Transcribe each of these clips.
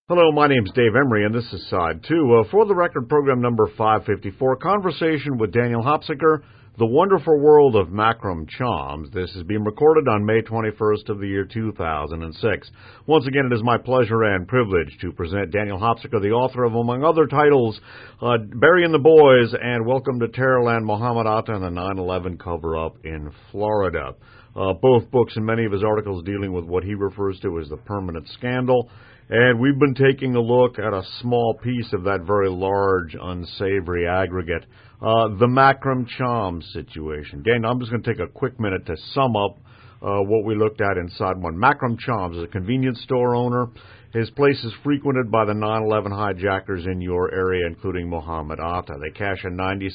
Hello, my name's Dave Emery, and this is Side 2. For the record, program number 554, conversation with Daniel Hopsicker, The Wonderful World of Makram Chams. This is being recorded on May 21st of the year 2006. Once again, it is my pleasure and privilege to present Daniel Hopsicker, the author of, among other titles, Burying the Boys and Welcome to Terrorland, Muhammad Atta and the 9/11 Cover-Up in Florida. Both books and many of his articles dealing with what he refers to as the permanent scandal. And we've been taking a look at a small piece of that very large, unsavory aggregate, the Makram Chams situation. Dan, I'm just going to take a quick minute to sum up what we looked at inside one. Makram Chams is a convenience store owner. His place is frequented by the 9/11 hijackers in your area, including Muhammad Atta. They cash a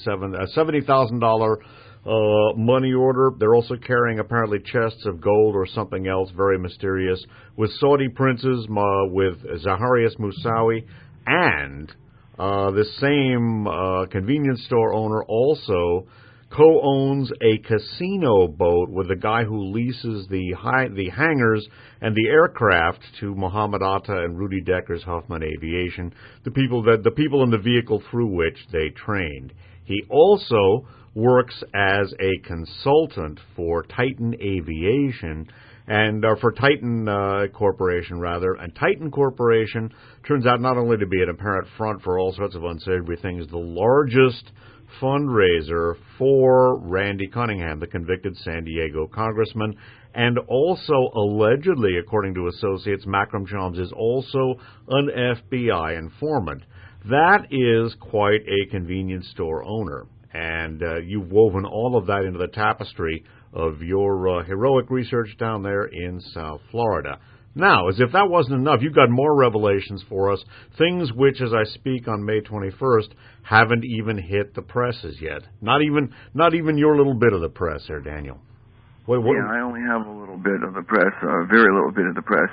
$70,000 money order. They're also carrying apparently chests of gold or something else very mysterious with Saudi princes, with Zaharias Musawi, and the same convenience store owner also co-owns a casino boat with the guy who leases the hangars and the aircraft to Muhammad Atta and Rudy Decker's Huffman Aviation, the people in the vehicle through which they trained. He also works as a consultant for Titan Aviation and for Titan Corporation, rather. And Titan Corporation turns out not only to be an apparent front for all sorts of unsavory things, the largest fundraiser for Randy Cunningham, the convicted San Diego congressman, and also allegedly, according to associates, Makram Chams is also an FBI informant. That is quite a convenience store owner. And you've woven all of that into the tapestry of your heroic research down there in South Florida. Now, as if that wasn't enough, you've got more revelations for us, things which, as I speak on May 21st, haven't even hit the presses yet. Not even your little bit of the press there, Daniel. What? Yeah, I only have a little bit of the press, very little bit of the press.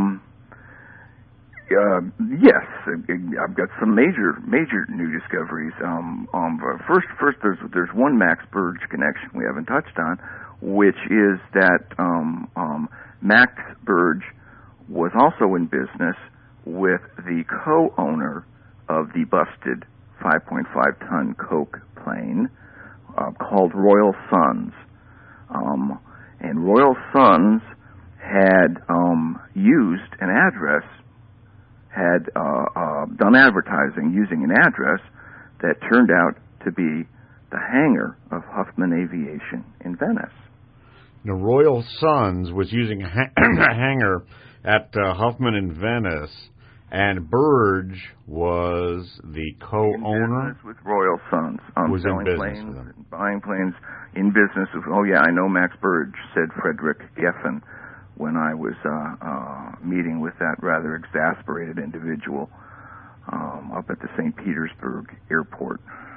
Yes, I've got some major new discoveries. First, there's one Max Burge connection we haven't touched on, which is that Max Burge was also in business with the co-owner of the busted 5.5-ton Coke plane called Royal Sons, and Royal Sons had used an address. Had done advertising using an address that turned out to be the hangar of Huffman Aviation in Venice. Now, Royal Sons was using a hangar at Huffman in Venice, and Burge was the co-owner. In business with Royal Sons. Was selling in business planes, with them. buying planes, in business with, oh yeah, I know Max Burge, said Frederick Geffen, when I was meeting with that rather exasperated individual up at the St. Petersburg airport.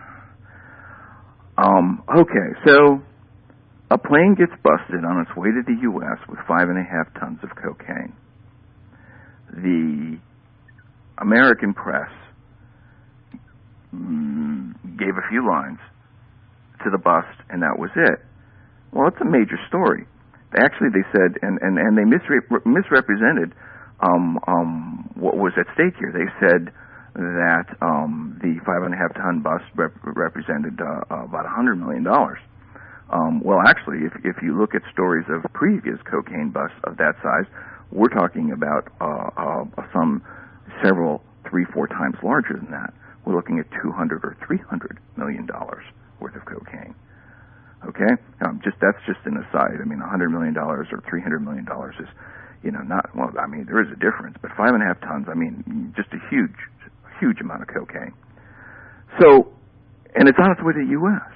Okay, so a plane gets busted on its way to the U.S. with 5.5 tons of cocaine. The American press gave a few lines to the bust, and that was it. Well, it's a major story. Actually, they said, and they misrepresented what was at stake here. They said that the 5.5-ton bust represented about $100 million. Well, actually, if you look at stories of previous cocaine busts of that size, we're talking about some several, 3-4 times larger than that. We're looking at $200 or $300 million worth of cocaine. Okay, that's just an aside. I mean, $100 million or $300 million is, not, well, I mean, there is a difference, but 5.5 tons, I mean, just a huge amount of cocaine. So, and it's on its way to the U.S.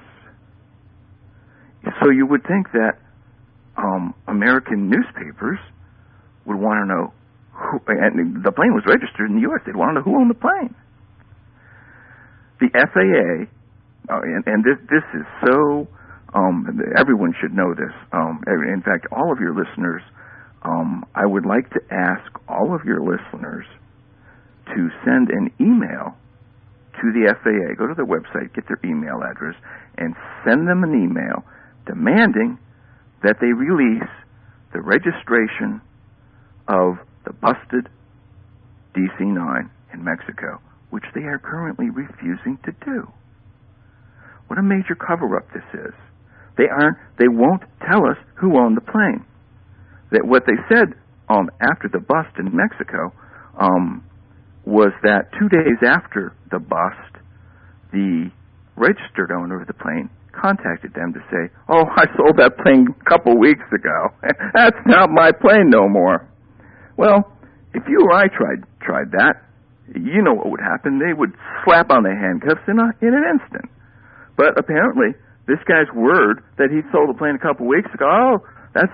So you would think that American newspapers would want to know who, and the plane was registered in the U.S., they'd want to know who owned the plane. The FAA, and this is so... everyone should know this. In fact, all of your listeners, I would like to ask all of your listeners to send an email to the FAA. Go to their website, get their email address, and send them an email demanding that they release the registration of the busted DC-9 in Mexico, which they are currently refusing to do. What a major cover-up this is. They won't tell us who owned the plane. That what they said after the bust in Mexico was that 2 days after the bust, the registered owner of the plane contacted them to say, "Oh, I sold that plane a couple weeks ago. That's not my plane no more." Well, if you or I tried that, you know what would happen. They would slap on the handcuffs in an instant. But apparently, this guy's word that he sold the plane a couple weeks ago, oh, that's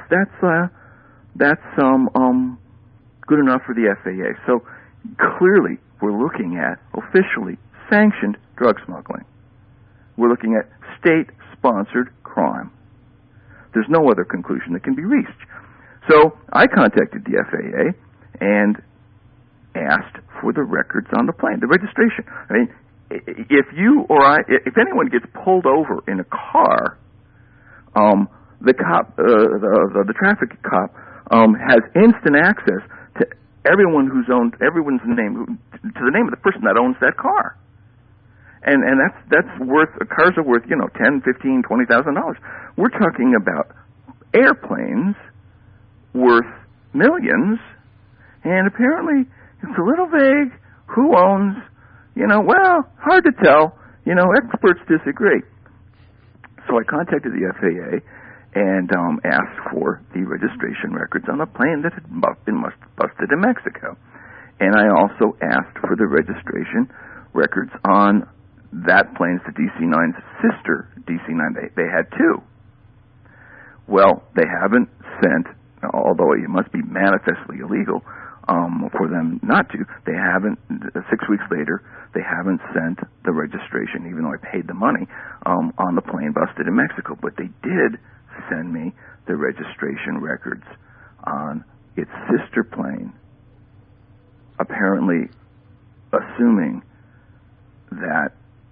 good enough for the FAA. So clearly, we're looking at officially sanctioned drug smuggling. We're looking at state-sponsored crime. There's no other conclusion that can be reached. So I contacted the FAA and asked for the records on the plane, the registration. I mean, if anyone gets pulled over in a car, the cop, the traffic cop, has instant access to everyone's name, to the name of the person that owns that car. And that's worth, cars are worth, $10,000, $15,000, $20,000. We're talking about airplanes worth millions, and apparently it's a little vague who owns, hard to tell. Experts disagree. So I contacted the FAA and asked for the registration records on the plane that had been busted in Mexico. And I also asked for the registration records on that plane's, the DC-9's sister DC-9. They had two. Well, they haven't sent, although it must be manifestly illegal for them not to, they haven't, 6 weeks later, they haven't sent the registration, even though I paid the money, on the plane busted in Mexico. But they did send me the registration records on its sister plane, apparently assuming that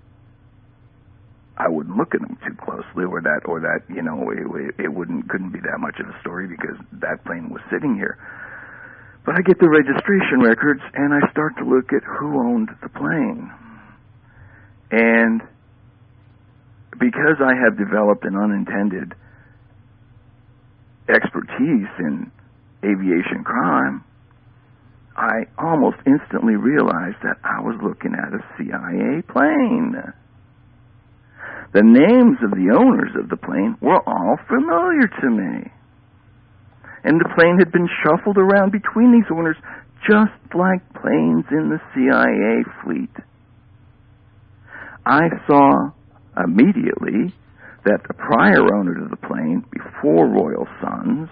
I wouldn't look at them too closely, or that it couldn't be that much of a story because that plane was sitting here. But I get the registration records and I start to look at who owned the plane. And because I have developed an unintended expertise in aviation crime, I almost instantly realized that I was looking at a CIA plane. The names of the owners of the plane were all familiar to me. And the plane had been shuffled around between these owners just like planes in the CIA fleet. I saw immediately that the prior owner of the plane, before Royal Sons,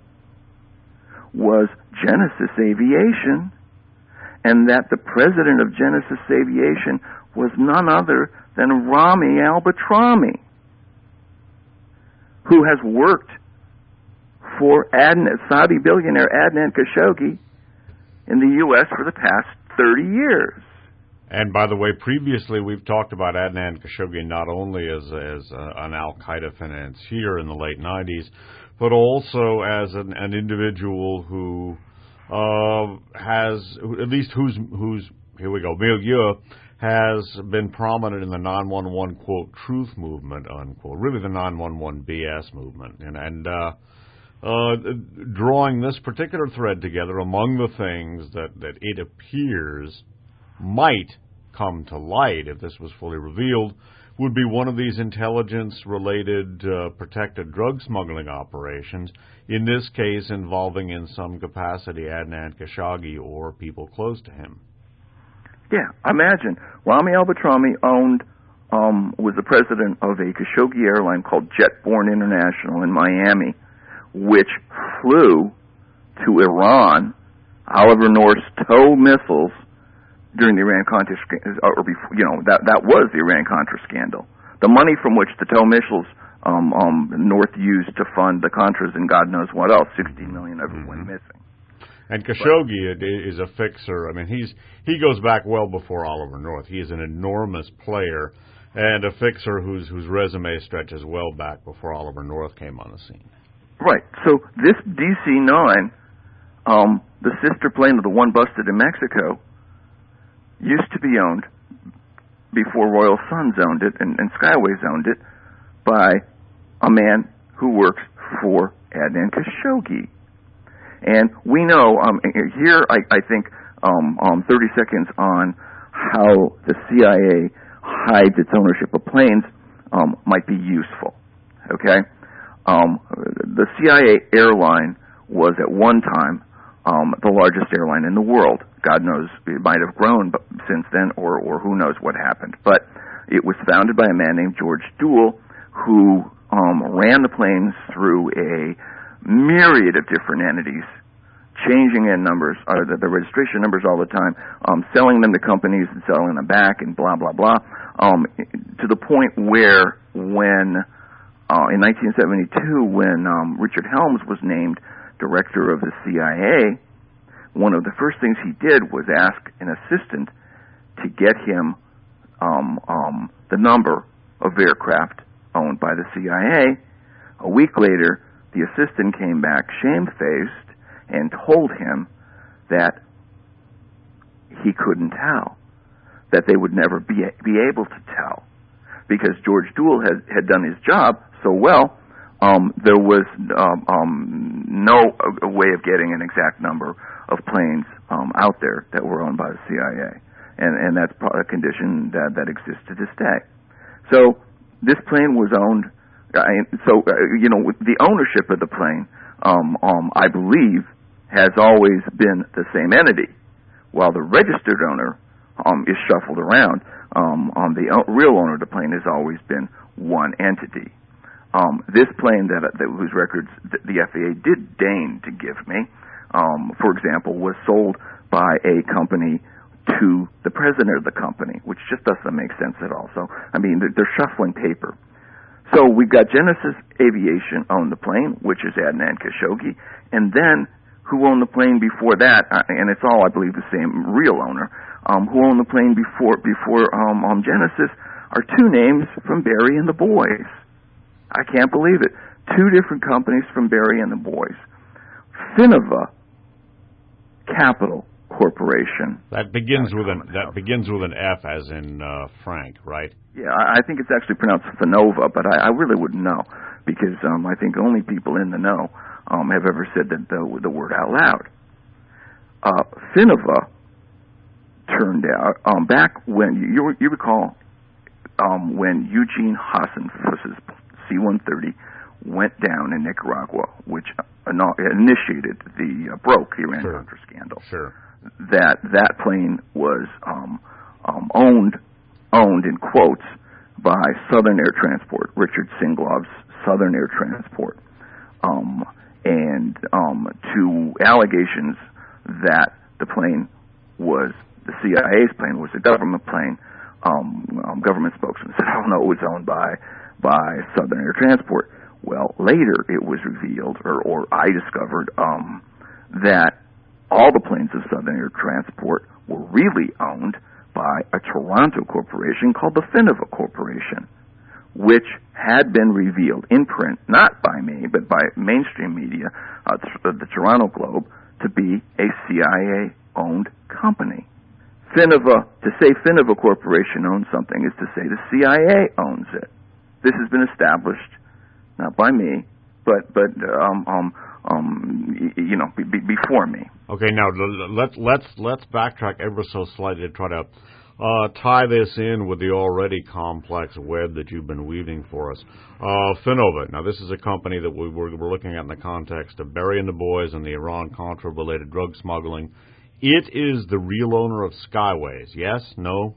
was Genesis Aviation, and that the president of Genesis Aviation was none other than Rami Al-Batrami, who has worked for Saudi billionaire Adnan Khashoggi in the U.S. for the past 30 years. And by the way, previously we've talked about Adnan Khashoggi not only as an Al-Qaeda financier in the late 90s, but also as an individual who has, at least whose here we go, milieu has been prominent in the 911, quote, truth movement, unquote, really the 911 BS movement. And drawing this particular thread together, among the things that it appears might come to light if this was fully revealed, would be one of these intelligence-related protected drug smuggling operations, in this case involving in some capacity Adnan Khashoggi or people close to him. Yeah, imagine. Rami Al-Batrami was the president of a Khashoggi airline called Jetborne International in Miami, which flew to Iran Oliver North's TOW missiles during the Iran-Contra, or before, that was the Iran-Contra scandal. The money from which the TOW missiles North used to fund the Contras and God knows what else, $60 million of it went missing. And Khashoggi is a fixer. I mean, he goes back well before Oliver North. He is an enormous player and a fixer whose resume stretches well back before Oliver North came on the scene. Right. So this DC-9, the sister plane of the one busted in Mexico, used to be owned, before Royal Suns owned it and Skyways owned it, by a man who works for Adnan Khashoggi. And we know, here I think 30 seconds on how the CIA hides its ownership of planes might be useful. Okay? The CIA airline was at one time the largest airline in the world. God knows, it might have grown since then, or who knows what happened. But it was founded by a man named George Duell, who ran the planes through a myriad of different entities, changing in numbers, the registration numbers all the time, selling them to companies and selling them back, and blah, blah, blah, to the point where when, in 1972, when Richard Helms was named director of the CIA, one of the first things he did was ask an assistant to get him the number of aircraft owned by the CIA. A week later, the assistant came back shamefaced and told him that he couldn't tell, that they would never be able to tell, because George Duell had done his job so well. There was no way of getting an exact number of planes out there that were owned by the CIA, and that's a condition that exists to this day. So this plane was owned. The ownership of the plane, I believe, has always been the same entity, while the registered owner is shuffled around. The real owner of the plane has always been one entity. This plane whose records the FAA did deign to give me, for example, was sold by a company to the president of the company, which just doesn't make sense at all. So, I mean, they're shuffling paper. So we've got Genesis Aviation owned the plane, which is Adnan Khashoggi, and then who owned the plane before that, and it's all, I believe, the same real owner, who owned the plane before Genesis, are two names from Barry and the Boys. I can't believe it. Two different companies from Barry and the Boys. Finnova Capital Corporation. That begins with an F, as in Frank, right? Yeah, I think it's actually pronounced Finova, but I really wouldn't know, because I think only people in the know have ever said the word out loud. Finnova turned out back when you recall when Eugene Hassenfuss's C-130 went down in Nicaragua, which initiated broke the Iran-Contra scandal. Sure. That plane was owned in quotes by Southern Air Transport, Richard Singlov's Southern Air Transport, and to allegations that the plane was the CIA's plane, was a government plane. Government spokesman said, "Oh no, it was owned by Southern Air Transport." Well, later it was revealed, or I discovered, that all the planes of Southern Air Transport were really owned by a Toronto corporation called the Finnova Corporation, which had been revealed in print, not by me, but by mainstream media, the Toronto Globe, to be a CIA-owned company. Finnova, to say Finnova Corporation owns something is to say the CIA owns it. This has been established, not by me, but before me. Okay, now let's backtrack ever so slightly to try to tie this in with the already complex web that you've been weaving for us. Finnova. Now, this is a company that we're looking at in the context of Barry and the Boys and the Iran-Contra related drug smuggling. It is the real owner of Skyways. Yes? No?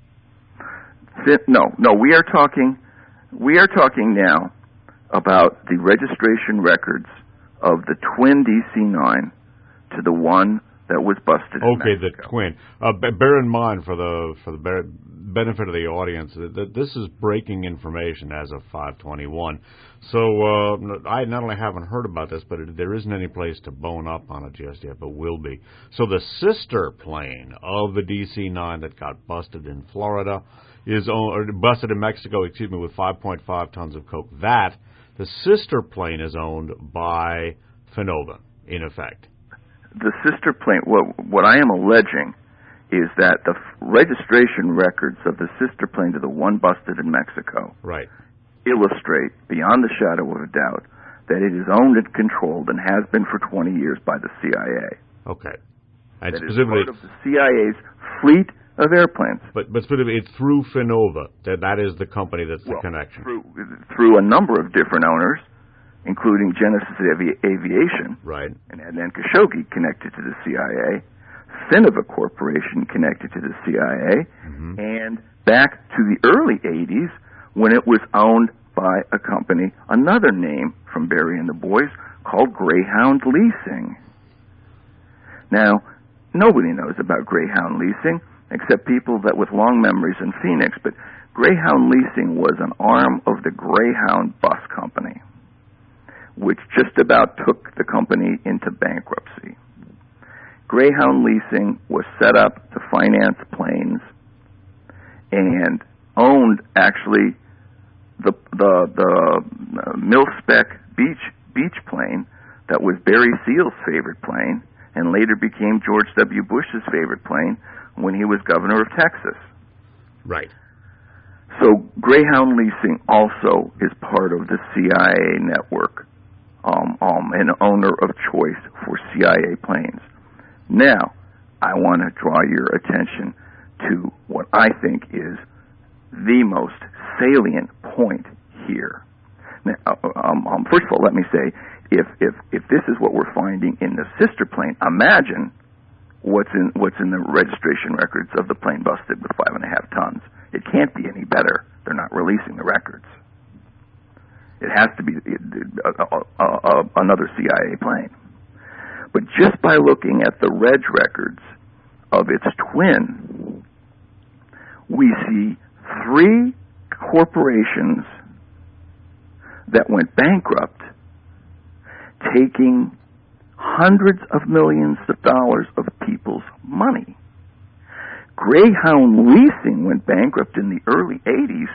No. We are talking now about the registration records of the twin DC-9 to the one that was busted in Mexico. The twin. Bear in mind, for the benefit of the audience, that this is breaking information as of 5/21. So I not only haven't heard about this, but there isn't any place to bone up on it just yet, but will be. So the sister plane of the DC-9 that got busted in Florida busted in Mexico, with 5.5 tons of coke. The sister plane is owned by Finnova, in effect. The sister plane, what I am alleging is that the registration records of the sister plane to the one busted in Mexico Right. illustrate, beyond the shadow of a doubt, that it is owned and controlled and has been for 20 years by the CIA. Okay. And That is specifically, part of the CIA's fleet of airplanes. but specifically, it's through Finova. That is the company that's the Well, connection. Through a number of different owners, including Genesis Aviation, Right. and Adnan Khashoggi connected to the CIA, Finova Corporation connected to the CIA, and back to the early 80s when it was owned by a company, another name from Barry and the Boys, called Greyhound Leasing. Now, nobody knows about Greyhound Leasing except people that with long memories in Phoenix, but Greyhound Leasing was an arm of the Greyhound Bus Company, which just about took the company into bankruptcy. Greyhound Leasing was set up to finance planes and owned actually the mil-spec beach plane that was Barry Seal's favorite plane and later became George W. Bush's favorite plane when he was governor of Texas. Right. So Greyhound Leasing also is part of the CIA network, an owner of choice for CIA planes. Now, I want to draw your attention to what I think is the most salient point here. Now, first of all, let me say, if this is what we're finding in the sister plane, imagine what's in the registration records of the plane busted with 5.5 tons. It can't be any better. They're not releasing the records. It has to be another CIA plane. But just by looking at the reg records of its twin, we see 3 corporations that went bankrupt, taking hundreds of millions of dollars of people's money. Greyhound Leasing went bankrupt in the early 80s,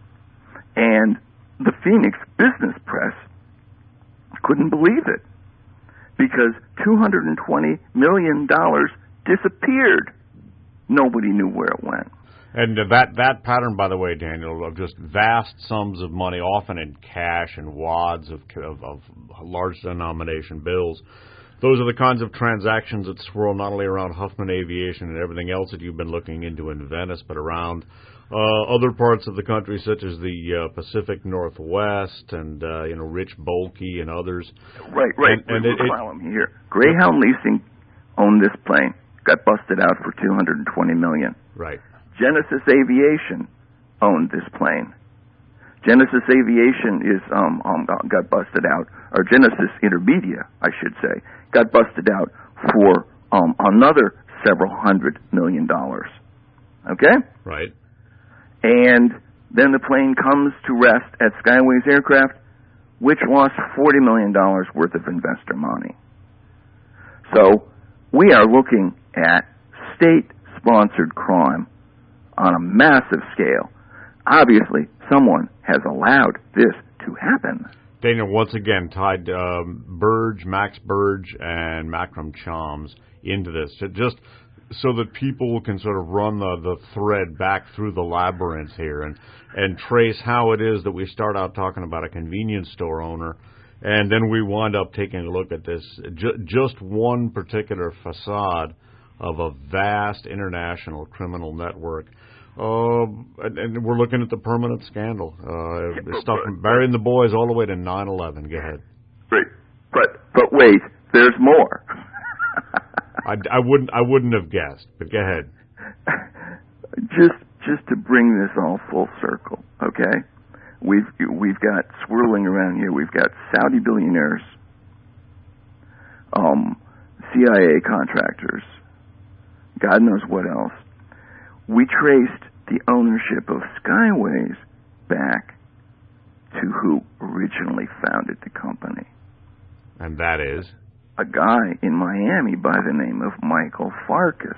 and the Phoenix business press couldn't believe it because $220 million disappeared. Nobody knew where it went. And that pattern, by the way, Daniel, of just vast sums of money, often in cash and wads of large denomination bills, those are the kinds of transactions that swirl not only around Huffman Aviation and everything else that you've been looking into in Venice, but around other parts of the country, such as the Pacific Northwest and Rich Bolke and others. Right. And we'll file them here. Greyhound Leasing owned this plane, got busted out for $220 million. Right. Genesis Aviation owned this plane. Genesis Aviation got busted out, or Genesis Intermedia, I should say, got busted out for another several $100 million. Okay? Right. And then the plane comes to rest at Skyways Aircraft, which lost $40 million worth of investor money. So we are looking at state-sponsored crime on a massive scale. Obviously, someone has allowed this to happen. Daniel, once again, tied Max Burge, and Makram Chams into this, just so that people can sort of run the thread back through the labyrinth here and trace how it is that we start out talking about a convenience store owner, and then we wind up taking a look at this, just one particular facade of a vast international criminal network. And we're looking at the permanent scandal. Stuff from Barry and the Boys all the way to 9/11. Go ahead. Right. But wait, there's more. I wouldn't have guessed, but go ahead. Just to bring this all full circle, okay? We've got swirling around here. We've got Saudi billionaires, CIA contractors, God knows what else. We traced the ownership of Skyways back to who originally founded the company. And that is? A guy in Miami by the name of Michael Farkas,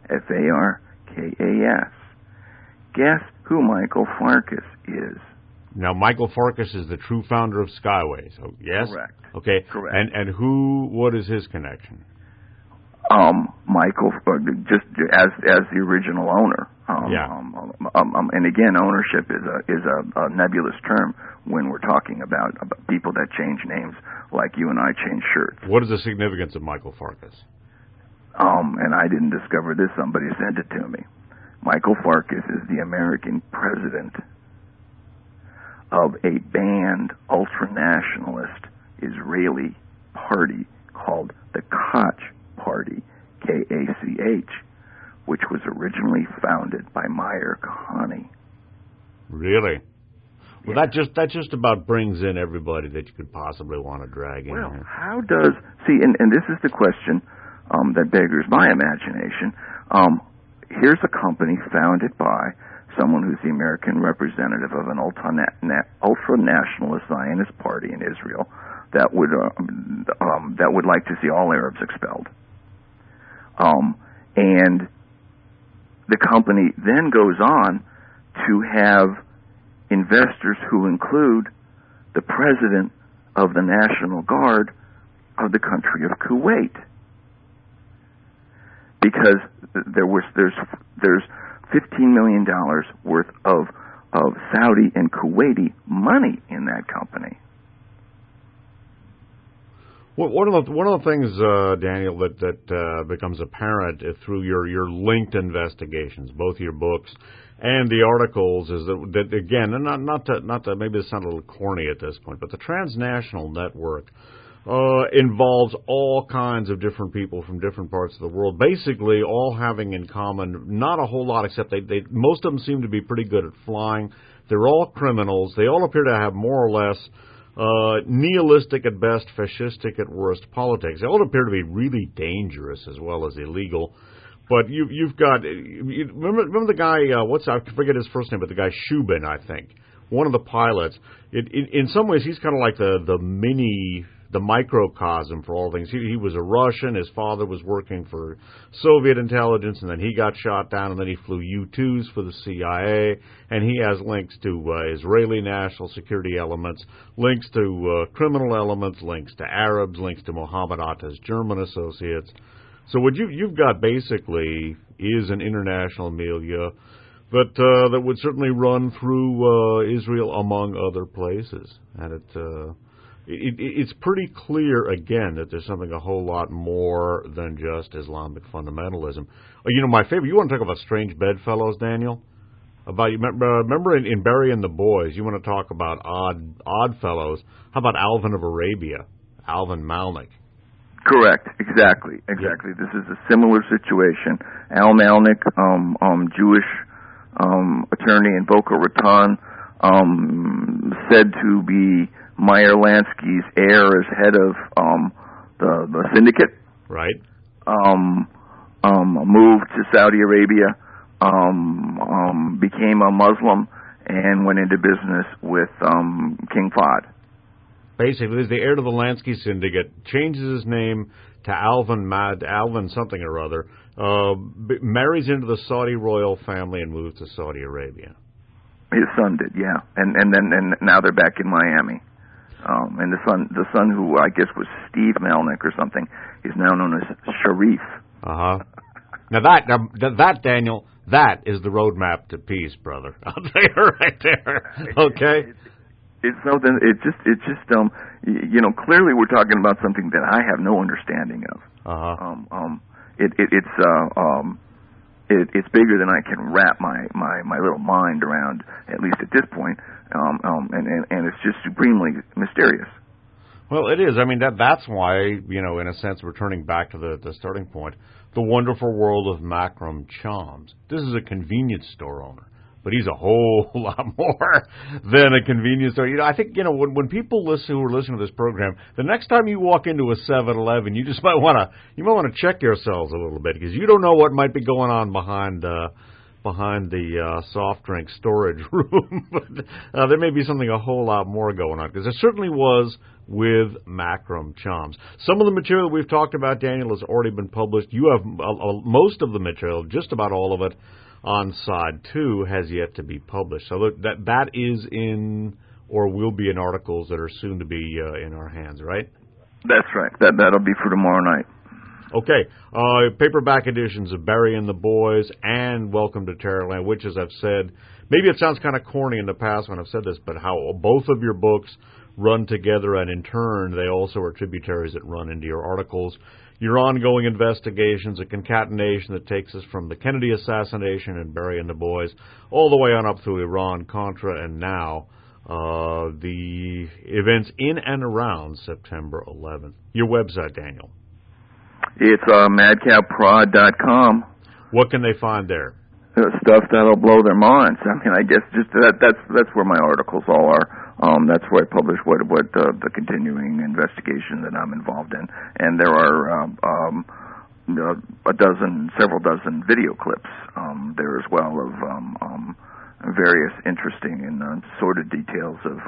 Farkas. Guess who Michael Farkas is? Now, Michael Farkas is the true founder of Skyways. Oh, yes? Correct. Okay. Correct. And what is his connection? Michael, just as the original owner. And again, ownership is a nebulous term when we're talking about people that change names like you and I change shirts. What is the significance of Michael Farkas? And I didn't discover this. Somebody sent it to me. Michael Farkas is the American president of a banned ultra-nationalist Israeli party called the Koch Party, K-A-C-H, which was originally founded by Meir Kahane. Really? Well, Yeah. that just about brings in everybody that you could possibly want to drag in. Well, here. how does... See, and this is the question that beggars my imagination. Here's a company founded by someone who's the American representative of an ultra-nationalist Zionist party in Israel that would like to see all Arabs expelled. And the company then goes on to have investors who include the president of the National Guard of the country of Kuwait, because there's $15 million worth of Saudi and Kuwaiti money in that company. Well, one of the things, Daniel, that becomes apparent through your linked investigations, both your books and the articles, is that again, and not to maybe this sounds a little corny at this point, but the transnational network involves all kinds of different people from different parts of the world, basically all having in common not a whole lot, except they most of them seem to be pretty good at flying. They're all criminals. They all appear to have more or less nihilistic at best, fascistic at worst politics. They all appear to be really dangerous as well as illegal. But you've got remember the guy I forget his first name, but the guy Shubin, I think, one of the pilots. In some ways he's kind of like the microcosm for all things. He was a Russian. His father was working for Soviet intelligence, and then he got shot down, and then he flew U-2s for the CIA, and he has links to Israeli national security elements, links to criminal elements, links to Arabs, links to Mohammed Atta's German associates. So what you've got basically is an international milieu that would certainly run through Israel among other places, and it's pretty clear, again, that there's something a whole lot more than just Islamic fundamentalism. My favorite, you want to talk about strange bedfellows, Daniel? Remember in Barry and the Boys, you want to talk about odd fellows. How about Alvin of Arabia, Alvin Malnik? Correct. Exactly. Yeah. This is a similar situation. Al Malnik, Jewish attorney in Boca Raton, said to be Meyer Lansky's heir as head of the syndicate. Right. Moved to Saudi Arabia, became a Muslim, and went into business with King Fahd. Basically, he's the heir to the Lansky syndicate, changes his name to Alvin something or other, marries into the Saudi royal family, and moves to Saudi Arabia. His son did, yeah, and now they're back in Miami. And the son who I guess was Steve Malnik or something, is now known as Sharif. Now that Daniel, that is the roadmap to peace, brother. I'll tell you right there. Okay. It's something. It just clearly we're talking about something that I have no understanding of. It's bigger than I can wrap my little mind around, at least at this point. And it's just supremely mysterious. Well, it is. I mean, that's why, in a sense, we're turning back to the starting point, the wonderful world of Makram Chams. This is a convenience store owner, but he's a whole lot more than a convenience store. I think, when people who are listening to this program, the next time you walk into a 7-Eleven, you just might want to check yourselves a little bit, because you don't know what might be going on behind the soft drink storage room. But there may be something a whole lot more going on, because there certainly was with Makram Chams. Some of the material we've talked about, Daniel, has already been published. You have most of the material, just about all of it, on side 2 has yet to be published. So that is in, or will be in, articles that are soon to be in our hands, right? That's right. That'll be for tomorrow night. Okay, paperback editions of Barry and the Boys and Welcome to Terrorland, which, as I've said, maybe it sounds kind of corny in the past when I've said this, but how both of your books run together, and in turn, they also are tributaries that run into your articles. Your ongoing investigations, a concatenation that takes us from the Kennedy assassination and Barry and the Boys, all the way on up through Iran-Contra, and now the events in and around September 11th. Your website, Daniel? It's madcapprod.com. What can they find there? Stuff that'll blow their minds. I mean, I guess just that's where my articles all are. That's where I publish what the continuing investigation that I'm involved in, and there are several dozen video clips there as well of various interesting and sordid details of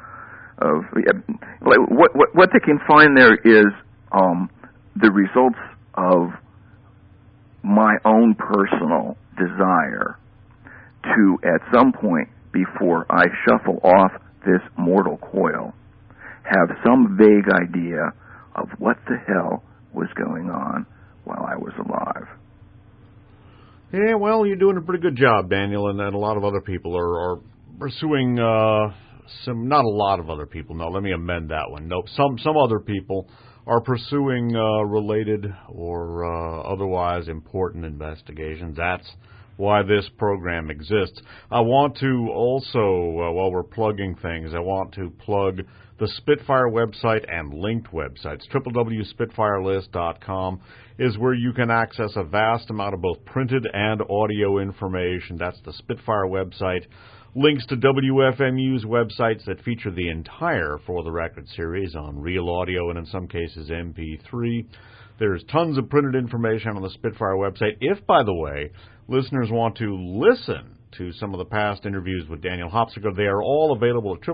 what they can find there is the results of my own personal desire to, at some point before I shuffle off this mortal coil, have some vague idea of what the hell was going on while I was alive. Yeah, well, you're doing a pretty good job, Daniel, and a lot of other people are pursuing not a lot of other people. No, let me amend that one. Nope, some other people are pursuing related or otherwise important investigations. That's why this program exists. I want to also, while we're plugging things, I want to plug the Spitfire website and linked websites. www.spitfirelist.com is where you can access a vast amount of both printed and audio information. That's the Spitfire website. Links to WFMU's websites that feature the entire For the Record series on real audio and in some cases MP3. There's tons of printed information on the Spitfire website. If, by the way, listeners want to listen to some of the past interviews with Daniel Hopsiker, they are all available at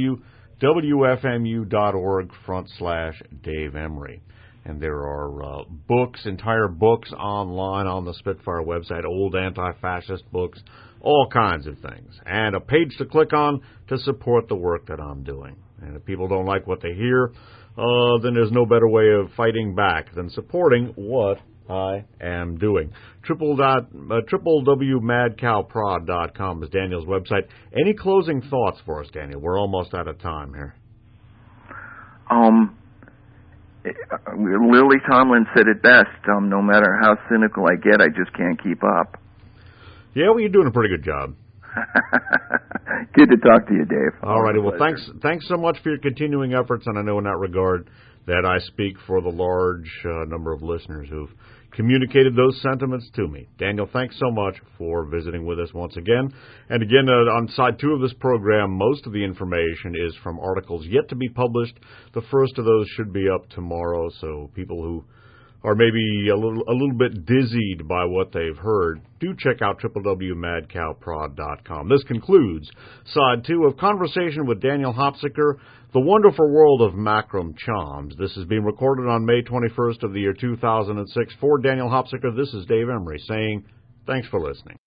www.wfmu.org/Dave Emery. And there are entire books online on the Spitfire website, old anti-fascist books, all kinds of things. And a page to click on to support the work that I'm doing. And if people don't like what they hear, then there's no better way of fighting back than supporting what I am doing. www.madcowprod.com is Daniel's website. Any closing thoughts for us, Daniel? We're almost out of time here. Lily Tomlin said it best. No matter how cynical I get, I just can't keep up. Yeah, well, you're doing a pretty good job. Good to talk to you, Dave. All righty. Well, thanks so much for your continuing efforts, and I know in that regard that I speak for the large number of listeners who've communicated those sentiments to me. Daniel, thanks so much for visiting with us once again. And again, on side 2 of this program, most of the information is from articles yet to be published. The first of those should be up tomorrow, so people who are maybe a little bit dizzied by what they've heard, do check out www.madcowprod.com. This concludes Side 2 of Conversation with Daniel Hopsiker, The Wonderful World of Macrum Choms. This is being recorded on May 21st of the year 2006. For Daniel Hopsiker, this is Dave Emery saying thanks for listening.